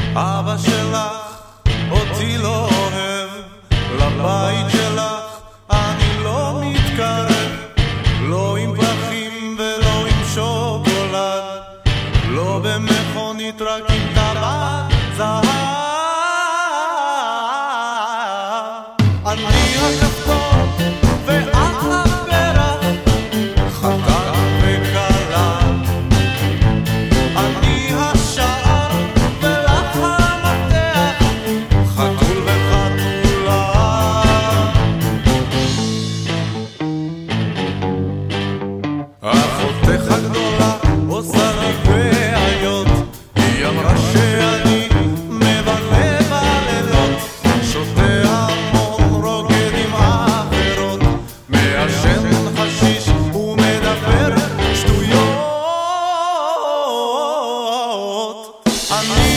אבא שלך אותי לא אוהב, לבית שלך אני לא מתקרב, לא עם פרחים ולא עם שוקולד, לא במכונית רק עם טבעת זהב. אני הכפתור ואת הפרח, חתן וכלה, אני השער ולך המפתח, חתול וחתולה. אחותך הגדולה עושה לי בעיות, היא אמרה שאני מבלה בלילות, שותה המון, רוקד עם אחרות, מעשן חשיש ומדבר שטויות. אני